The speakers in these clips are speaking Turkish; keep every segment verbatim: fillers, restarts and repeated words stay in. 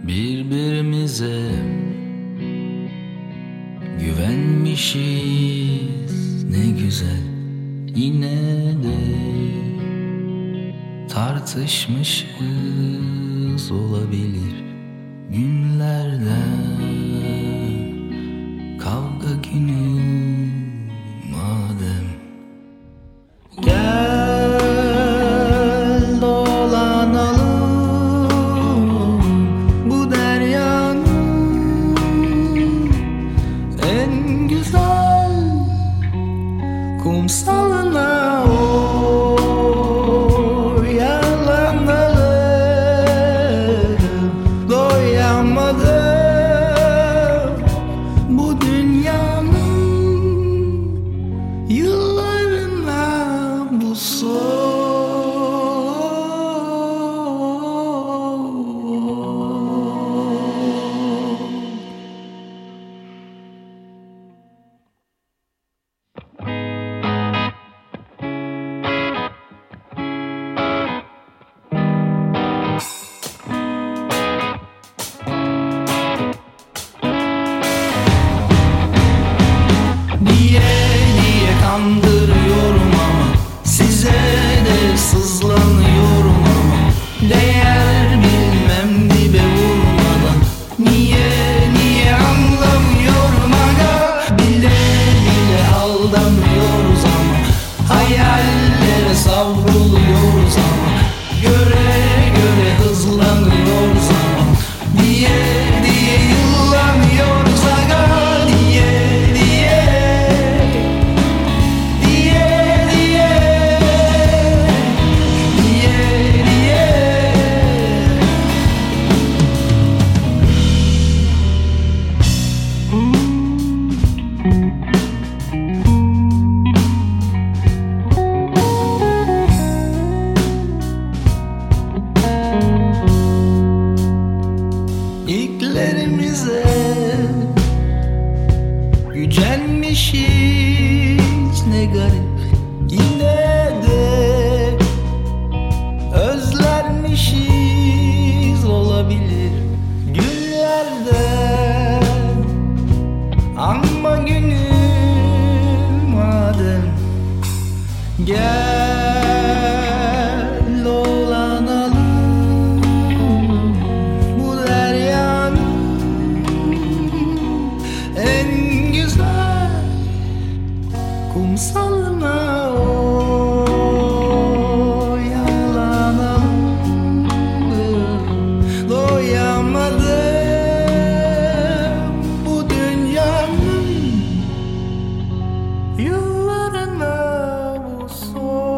Birbirimize güvenmişiz ne güzel. Yine de tartışmışız olabilir günlerden. Kavga günü madem, gel dolanalım bu deryanın en güzel kumsalına. Oyalanalım, doyamadım bu dünyanın yıllarına, bu son. Niye niye kandırıyorum ama size de sızlanıyorum ama değer bilmem dibe vurmadan. Niye niye anlamıyorum aga, bile bile aldanıyoruz ama hayallere savruluyoruz ama göre göre hızlanıyoruz ama diye diye yıllanıyoruz aga, diye diye diye diye diye diye. İlklerimize gücenmişiz ne garip. Yine de özlenmişiz olabilir günlerden. Anma günüm madem, gel dolanalım bu deryanın en güzel kumsalına. Oyalanalım, doyamadım bu dünyanın yıllarına, bu son.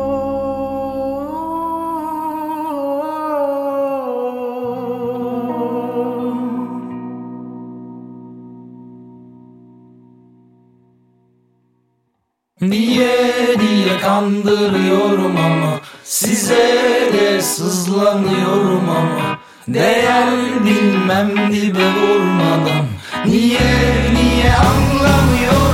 Niye diye kandırıyorum ama size de sızlanıyorum ama değer bilmem dibe vurmadan. Niye niye anlamıyorum